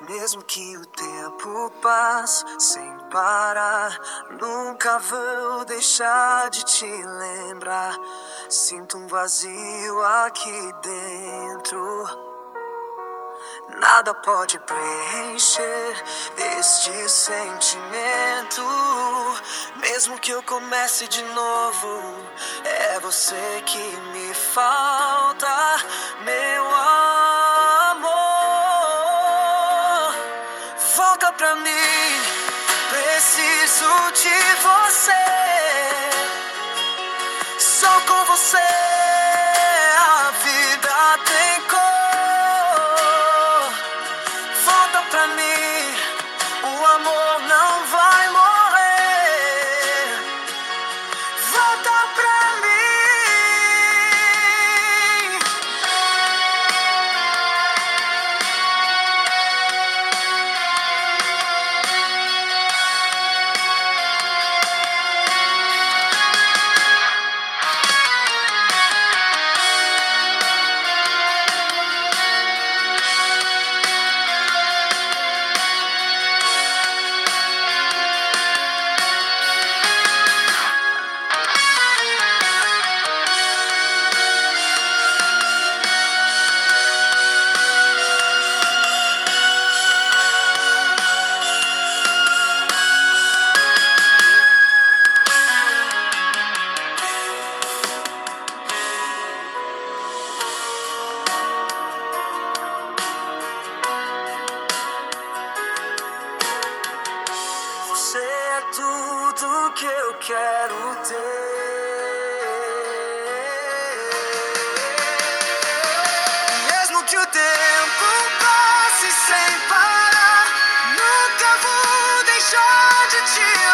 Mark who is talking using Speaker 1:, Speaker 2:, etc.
Speaker 1: Mesmo que o tempo passe sem parar, nunca vou deixar de te lembrar. Sinto um vazio aqui dentro. Nada pode preencher este sentimento. Mesmo que eu comece de novo, é você que me falta, meu amor. Volta pra mim, preciso de você. Só com você a vida tem cor. Volta pra mim, o amor não vai morrer. Volta pra mim. Você é tudo que eu quero ter. Mesmo que o tempo passe sem parar, nunca vou deixar de te